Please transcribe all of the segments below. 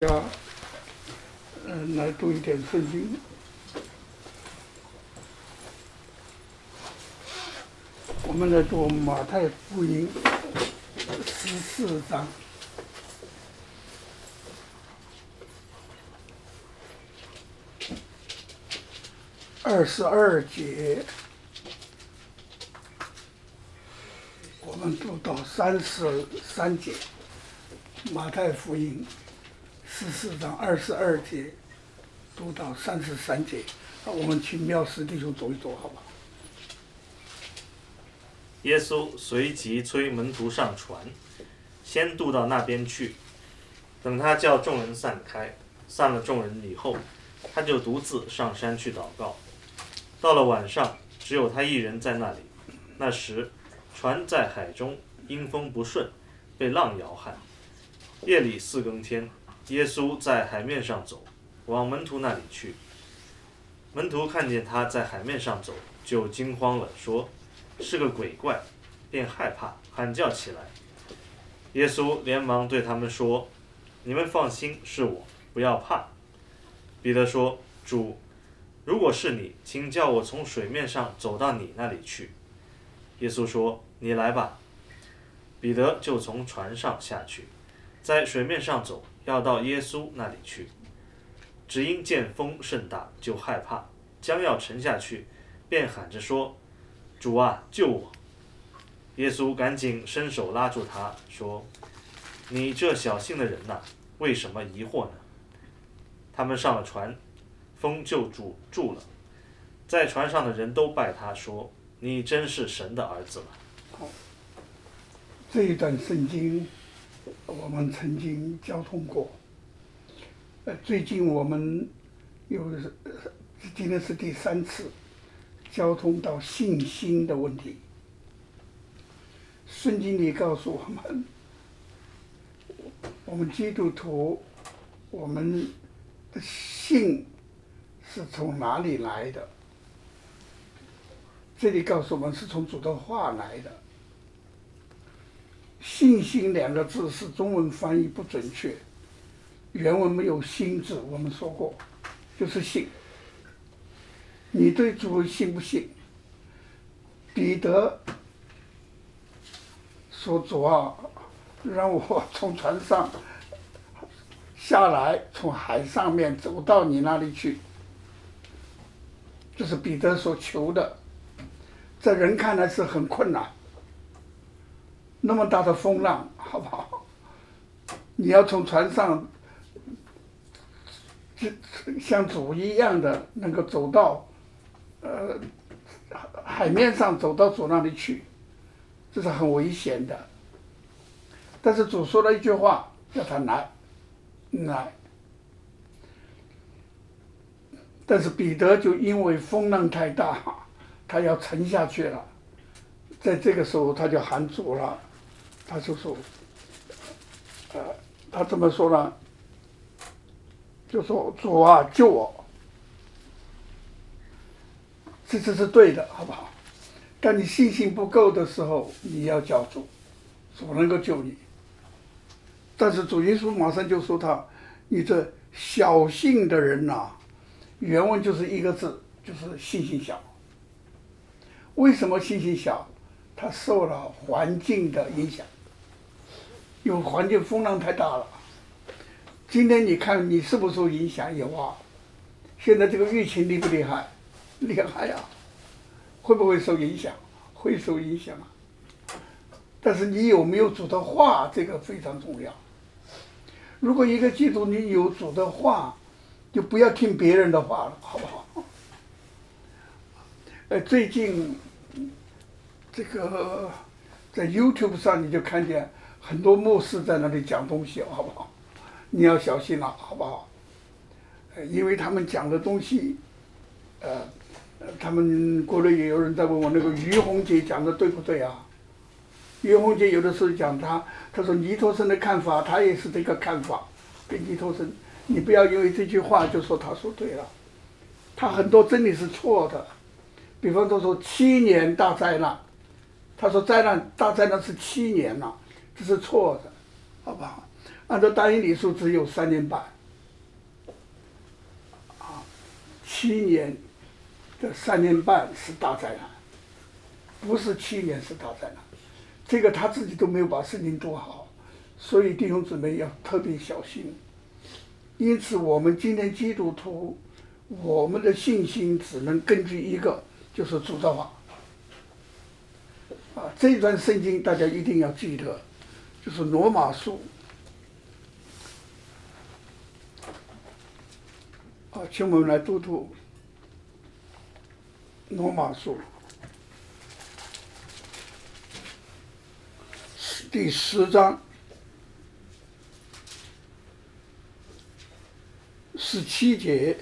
要来读一点圣经。我们来读马太福音14章22节，我们读到33节。马太福音14章22节读到33节，我们请妙师弟兄走一走，好吧？ 耶稣随即催门徒上船，先渡到那边去。等他叫众人散开，散了众人以后，他就独自上山去祷告。到了晚上，只有他一人在那里。那时，船在海中，因风不顺，被浪摇撼。夜里4更天，耶稣在海面上走，往门徒那里去。门徒看见他在海面上走，就惊慌了，说：“是个鬼怪！”便害怕，喊叫起来。耶稣连忙对他们说：“你们放心，是我，不要怕。”彼得说：“主，如果是你，请叫我从水面上走到你那里去。”耶稣说：“你来吧。”彼得就从船上下去，在水面上走，要到耶稣那里去。只因见风甚大，就害怕，将要沉下去，便喊着说：“主啊，救我！”耶稣赶紧伸手拉住他，说：“你这小信的人哪，为什么疑惑呢？”他们上了船，风就住了。在船上的人都拜他，说：“你真是神的儿子了。” 好，这一段圣经我们曾经交通过。最近我们今天是第3次交通到信心的问题。圣经里告诉我们基督徒，我们的信是从哪里来的？这里告诉我们是从主的话来的。信心2个字是中文翻译不准确，原文没有心字，我们说过，就是信。你对主信不信？彼得说：“主啊，让我从船上下来，从海上面走到你那里去。”这是彼得所求的，在人看来是很困难。那么大的风浪，好不好？你要从船上像主一样的能够走到海面上，走到主那里去，这是很危险的。但是主说了一句话，叫他来。但是彼得就因为风浪太大，他要沉下去了。在这个时候他就喊主了，他就说他这么说了，就说：“主啊，救我！”这是对的，好不好？但你信心不够的时候，你要叫主，主能够救你。但是主耶稣马上就说他：“你这小信的人呐！”原文就是一个字，就是信心小。为什么信心小？他受了环境的影响，因为环境风浪太大了。今天你看你是不是受影响？有啊。现在这个疫情厉不厉害？厉害呀！会不会受影响？会受影响啊。但是你有没有主的话，这个非常重要。如果一个基督徒你有主的话，就不要听别人的话了，好不好？最近这个在 YouTube 上你就看见很多牧师在那里讲东西，好不好？你要小心了，好不好？因为他们讲的东西，他们国内也有人在问我，那个于洪杰讲的对不对啊？于洪杰有的时候讲他说尼托生的看法，他也是这个看法，跟尼托生，你不要因为这句话就说他说对了，他很多真理是错的。比方说7年大灾难，他说大灾难是7年了，这是错的，好不好？ 按照大英理数只有3年半，7年的3年半是大灾难，不是7年是大灾难。这个他自己都没有把圣经读好，所以弟兄姊妹要特别小心。因此，我们今天基督徒，我们的信心只能根据一个，就是主的话。这段圣经大家一定要记得，就是罗马书。请我们来读读罗马书第10章17节。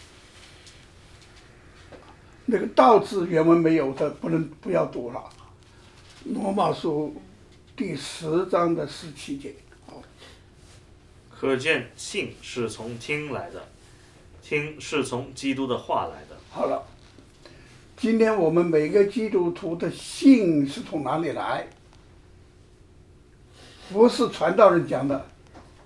那个道字原文没有的，不要读了。罗马书第10章的17节。 可见信是从听来的，听是从基督的话来的。 好了，今天我们每个基督徒的信是从哪里来？不是传道人讲的，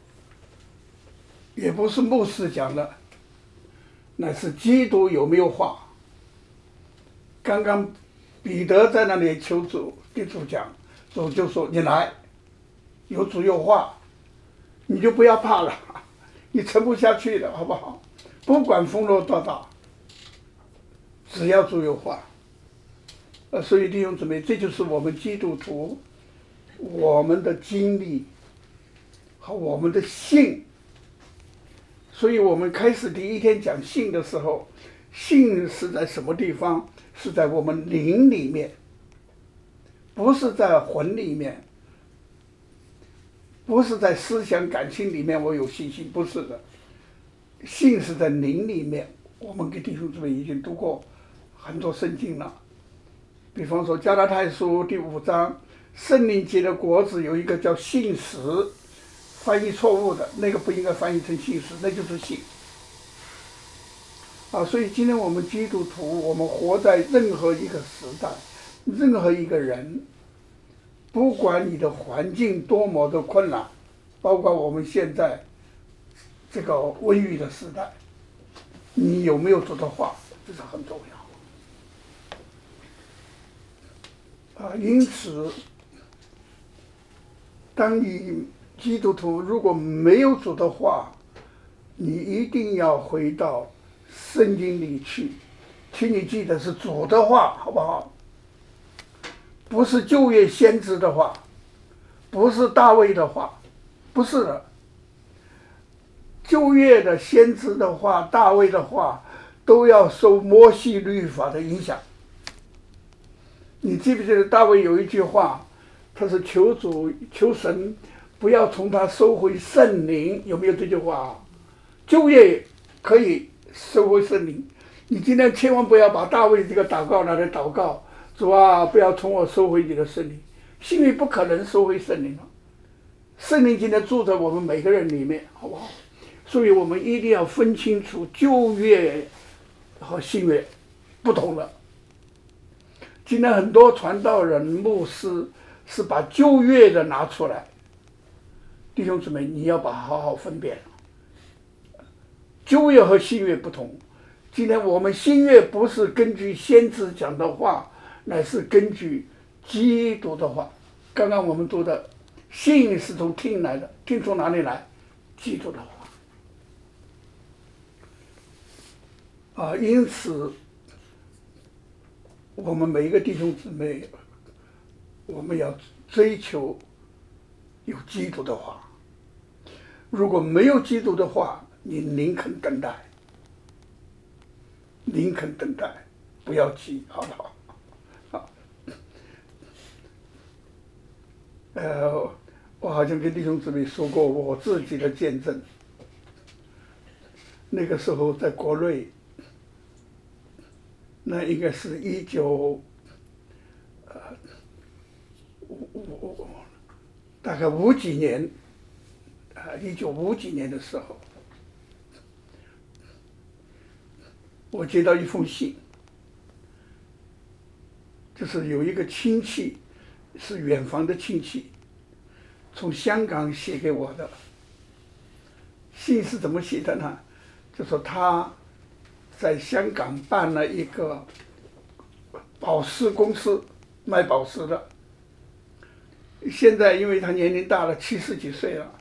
也不是牧师讲的，乃是基督有没有话。刚刚彼得在那里求主，对主讲，主就说：“你来，有主有话，你就不要怕了，你撑不下去的，好不好？不管风浪多大，只要主有话。”所以弟兄姊妹，这就是我们基督徒我们的经历和我们的信。所以我们开始第一天讲信的时候，信是在什么地方？是在我们灵里面，不是在魂里面，不是在思想感情里面我有信心，不是的。信是在灵里面。我们给弟兄姊妹已经读过很多圣经了，比方说加拉太书第5章，圣灵结的果子有一个叫信实，翻译错误的，那个不应该翻译成信实，那就是信。所以今天我们基督徒，我们活在任何一个时代，任何一个人，不管你的环境多么的困难，包括我们现在这个瘟疫的时代，你有没有主的话，这是很重要。因此，当你基督徒如果没有主的话，你一定要回到圣经里去，请你记得是主的话，好不好？不是旧约先知的话，不是大卫的话，不是的。旧约的先知的话，大卫的话，都要受摩西律法的影响。你记不记得大卫有一句话，他是求主求神不要从他收回圣灵，有没有这句话？旧约可以收回圣灵，你今天千万不要把大卫这个祷告拿来祷告，主啊，不要从我收回你的圣灵，因为不可能收回圣灵了。圣灵今天住在我们每个人里面，好不好？所以我们一定要分清楚旧约和新约不同的。今天很多传道人、牧师是把旧约的拿出来，弟兄姊妹，你要把好好分辨。旧约和新约不同。今天我们新约不是根据先知讲的话，乃是根据基督的话。刚刚我们读的信是从听来的，听从哪里来？基督的话。因此我们每一个弟兄姊妹，我们要追求有基督的话。如果没有基督的话，你宁肯等待，宁肯等待，不要急，好不好？我好像跟弟兄姊妹说过我自己的见证。那个时候在国内，那应该是大概50几年，1950几年的时候，我接到一封信，就是有一个亲戚，是远房的亲戚，从香港写给我的， 信是怎么写的呢？就说他在香港办了一个宝石公司，卖宝石的。现在因为他年龄大了，70几岁了，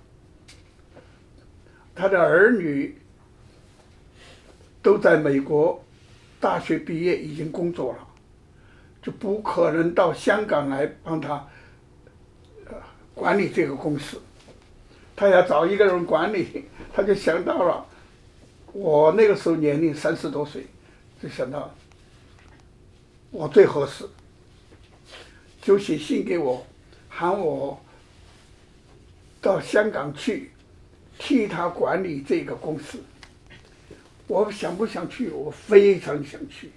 他的儿女都在美国大学毕业，已经工作了，就不可能到香港来帮他管理这个公司。他要找一个人管理，他就想到了我那个时候年龄30多岁，就想到我最合适，就写信给我，喊我到香港去替他管理这个公司。我想不想去？我非常想去。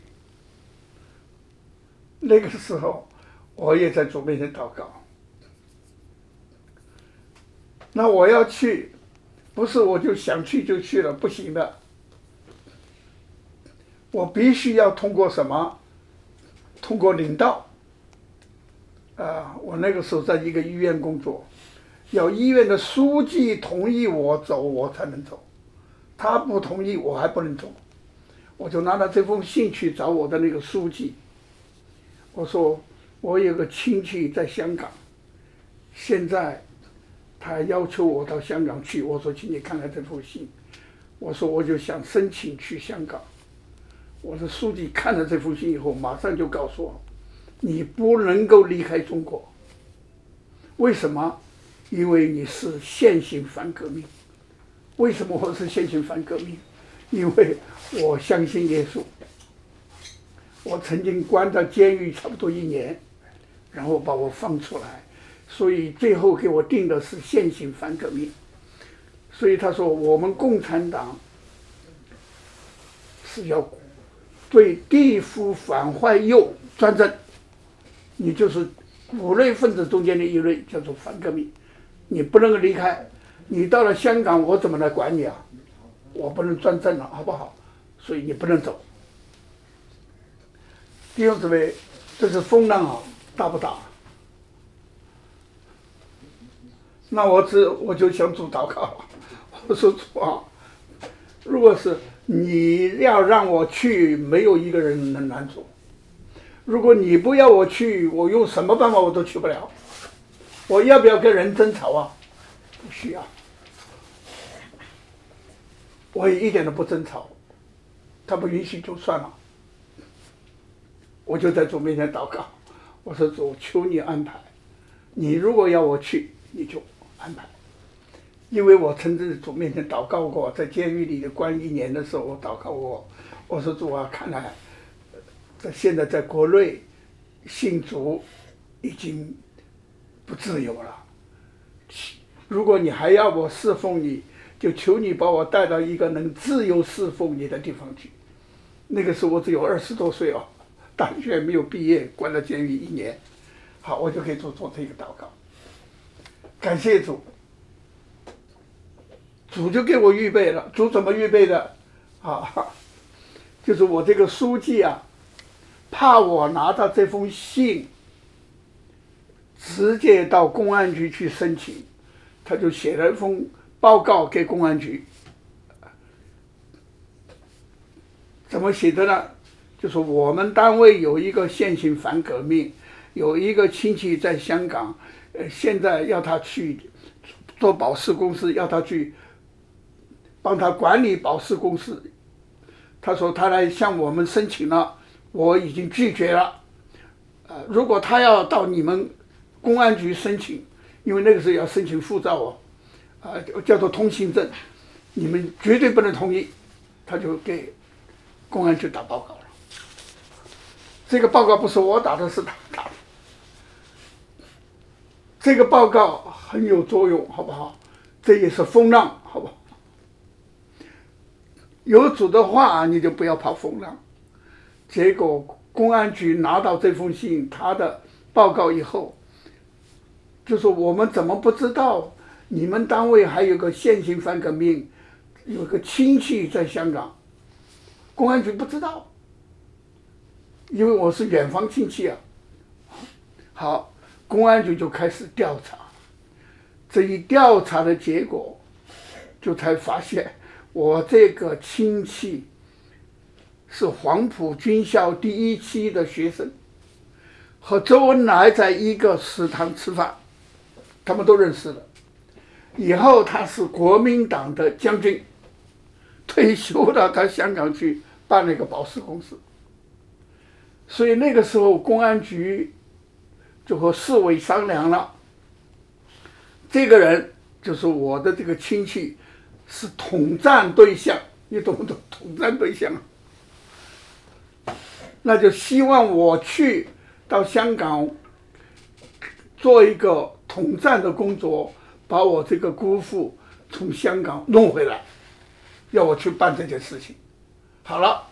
那个时候我也在主面前祷告。那我要去，不是我就想去就去了，不行的。我必须要通过什么？通过领导。我那个时候在一个医院工作，要医院的书记同意我走，我才能走。他不同意，我还不能走。我就拿了这封信去找我的那个书记，我说我有个亲戚在香港，现在他要求我到香港去，我说请你看看这封信。我说我就想申请去香港。我的书记看了这封信以后，马上就告诉我，你不能够离开中国。为什么？因为你是现行反革命。为什么我是现行反革命？因为我相信耶稣。我曾经关到监狱差不多1年，然后把我放出来，所以最后给我定的是现行反革命。所以他说我们共产党是要对地府反坏右专政，你就是五类分子中间的一类，叫做反革命，你不能够离开。你到了香港，我怎么来管你啊？我不能专政了，好不好？所以你不能走。弟兄姊妹，这是风浪啊，大不大？那我就向主祷告了，我说主啊，如果是你要让我去，没有一个人能拦阻。如果你不要我去，我用什么办法我都去不了。我要不要跟人争吵啊？不需要。我也一点都不争吵，他不允许就算了。我就在主面前祷告，我说主，求你安排。你如果要我去，你就安排。因为我曾在主面前祷告过，在监狱里关1年的时候，我祷告过，我说主啊，看来现在在国内信主已经不自由了。如果你还要我侍奉你，就求你把我带到一个能自由侍奉你的地方去。那个时候我只有20多岁哦，大学没有毕业，关了监狱1年。好，我就可以做这个祷告。感谢主，主就给我预备了。主怎么预备的？就是我这个书记啊，怕我拿到这封信，直接到公安局去申请，他就写了一封报告给公安局。怎么写的呢？就是我们单位有一个现行反革命，有一个亲戚在香港，现在要他去做宝石公司，要他去帮他管理宝石公司。他说他来向我们申请了，我已经拒绝了。如果他要到你们公安局申请，因为那个时候要申请护照叫做通行证，你们绝对不能同意。他就给公安局打报告了。这个报告不是我打的，是他打的。这个报告很有作用，好不好？这也是风浪，好不好？有主的话，你就不要怕风浪。结果公安局拿到这封信，他的报告以后，就说我们怎么不知道你们单位还有个现行反革命，有个亲戚在香港？公安局不知道，因为我是远房亲戚啊。好，公安局就开始调查。这一调查的结果， 就才发现我这个亲戚是黄埔军校第1期的学生，和周恩来在一个食堂吃饭，他们都认识了。以后他是国民党的将军，退休了，到香港去办了一个保险公司。所以那个时候公安局就和市委商量了，这个人就是我的这个亲戚，是统战对象，你懂不懂？统战对象，那就希望我去到香港做一个统战的工作，把我这个姑父从香港弄回来，要我去办这件事情。好了，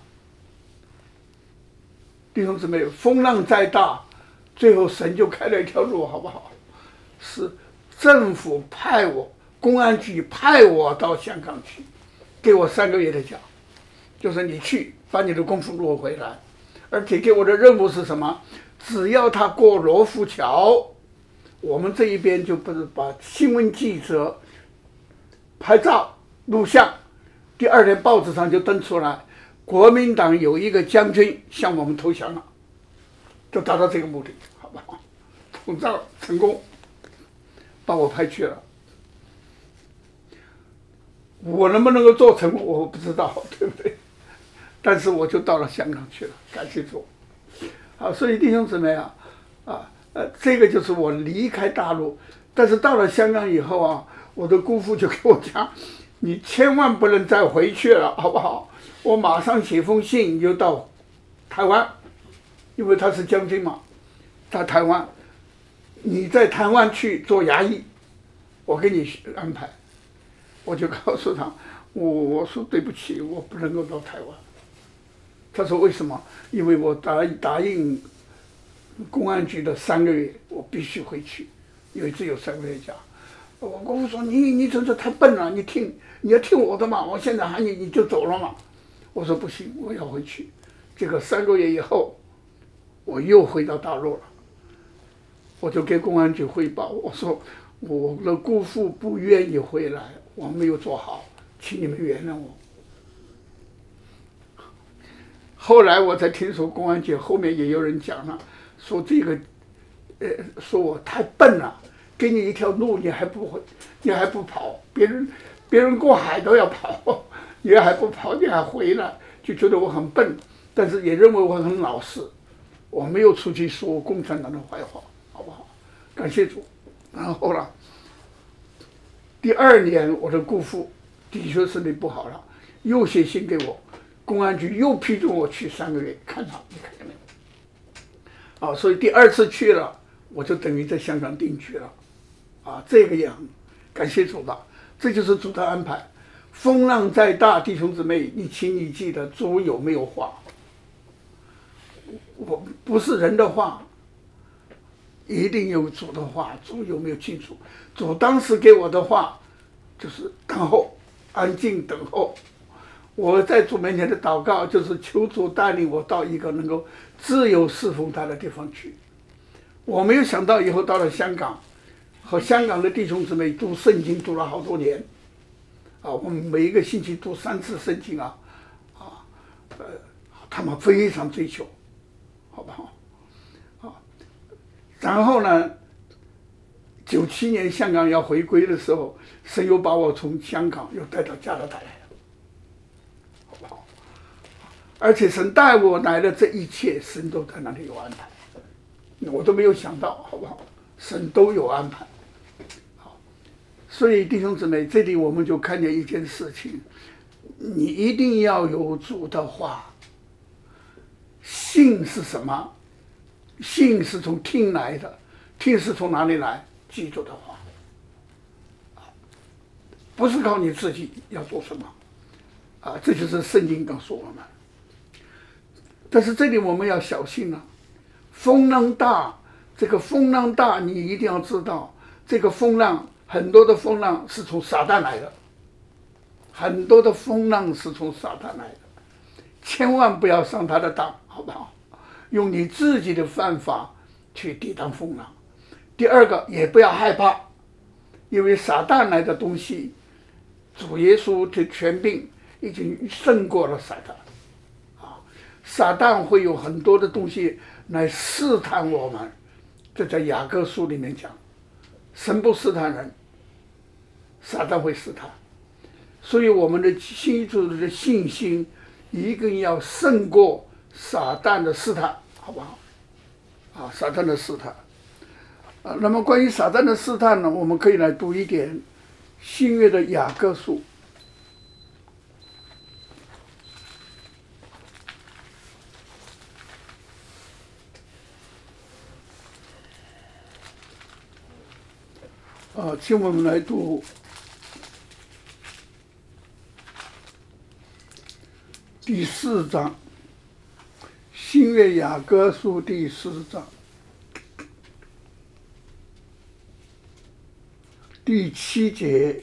弟兄姊妹，风浪再大，最后神就开了一条路，好不好？是政府派我，公安局派我到香港去，给我3个月的假，就是你去把你的功夫落回来，而且给我的任务是什么？只要他过罗浮桥，我们这一边就不是把新闻记者拍照录像，第2天报纸上就登出来，国民党有一个将军向我们投降了，就达到这个目的，好不好？统战成功，把我派去了。我能不能够做成，我不知道，对不对？但是我就到了香港去了，感谢主。好，所以弟兄姊妹啊，这个就是我离开大陆，但是到了香港以后啊，我的姑父就给我讲，你千万不能再回去了，好不好？我马上写封信就到台湾，因为他是将军嘛，在台湾，你在台湾去做衙役，我给你安排。我就告诉他，我说对不起，我不能够到台湾。他说为什么？因为我答应公安局的3个月，我必须回去，因为只有3个月假。我姑父说你真是太笨了，你要听我的嘛，我现在喊你就走了嘛。我说不行，我要回去。这个3个月以后，我又回到大陆了，我就给公安局汇报，我说我的姑父不愿意回来，我没有做好，请你们原谅我。后来我才听说公安局后面也有人讲了，说这个，说我太笨了，给你一条路你还不跑，别人过海都要跑，你还不跑，你还回来，就觉得我很笨，但是也认为我很老实，我没有出去说共产党的坏话，好不好？感谢主。然后呢，第2年我的姑父的确身体不好了，又写信给我。公安局又批准我去3个月看他，你看见没有？所以第2次去了，我就等于在香港定居了，这个样，感谢主吧，这就是主的安排。风浪再大，弟兄姊妹，请你记得主有没有话？我不是人的话，一定有主的话，主有没有清楚？主当时给我的话就是等候，安静等候。我在主面前的祷告就是求主带领我到一个能够自由侍奉他的地方去。我没有想到以后到了香港，和香港的弟兄姊妹读圣经读了好多年，我们每一个星期读3次圣经他们非常追求，好不好？然后呢，97年香港要回归的时候，神又把我从香港又带到加拿大来了。而且神带我来的这一切，神都在那里有安排，我都没有想到，好不好？神都有安排。好，所以弟兄姊妹，这里我们就看见一件事情，你一定要有主的话。信是什么？信是从听来的，听是从哪里来？记住的话，不是靠你自己要做什么，这就是圣经告诉我们。但是这里我们要小心了，风浪大，这个风浪大，你一定要知道，这个风浪很多的风浪是从撒旦来的，很多的风浪是从撒旦来的，千万不要上他的当，好不好？用你自己的办法去抵挡风浪。第2个，也不要害怕，因为撒旦来的东西主耶稣的权柄已经胜过了撒旦。撒旦会有很多的东西来试探我们，这在雅各书里面讲，神不试探人，撒旦会试探。所以我们的基督徒的信心一定要胜过撒旦的试探，好不好？撒旦的试探。那么关于撒旦的试探呢，我们可以来读一点新约的雅各书。请我们来读第4章，新约雅各书第4章第7节。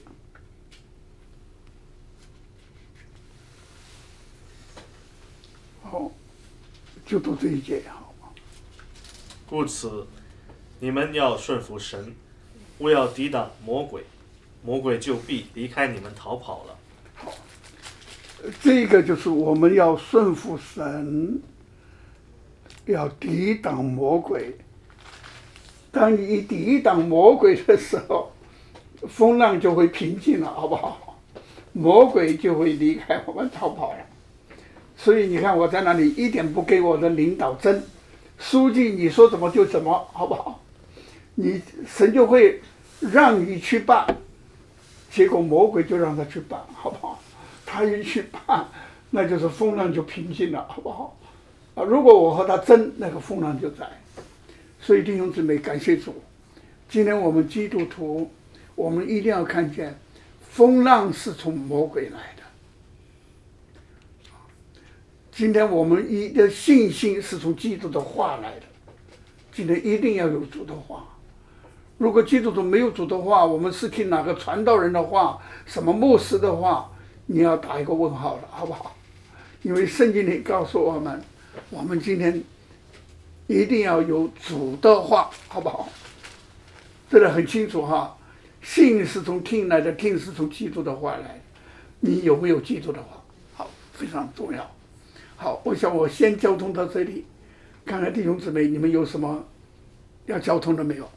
好，就读这一节，好吗？ 故此，你们要顺服神，不要抵挡魔鬼，魔鬼就必离开你们逃跑了。 好，这个就是我们要顺服神，要抵挡魔鬼。当你一抵挡魔鬼的时候，风浪就会平静了，好不好？魔鬼就会离开我们逃跑了。所以你看，我在那里一点不给我的领导争，书记你说怎么就怎么，好不好？神就会让你去办，结果魔鬼就让他去办，好不好？他一去办，那就是风浪就平静了，好不好？如果我和他争，那个风浪就在。所以弟兄姊妹，感谢主，今天我们基督徒，我们一定要看见，风浪是从魔鬼来的。今天我们的信心是从基督的话来的，今天一定要有主的话。如果基督徒没有主的话，我们是听哪个传道人的话，什么牧师的话，你要打一个问号了，好不好？因为圣经里告诉我们，我们今天一定要有主的话，好不好？这个很清楚哈，信是从听来的，听是从基督的话来的。你有没有基督的话？好，非常重要。好，我想我先交通到这里，看看弟兄姊妹你们有什么要交通的没有？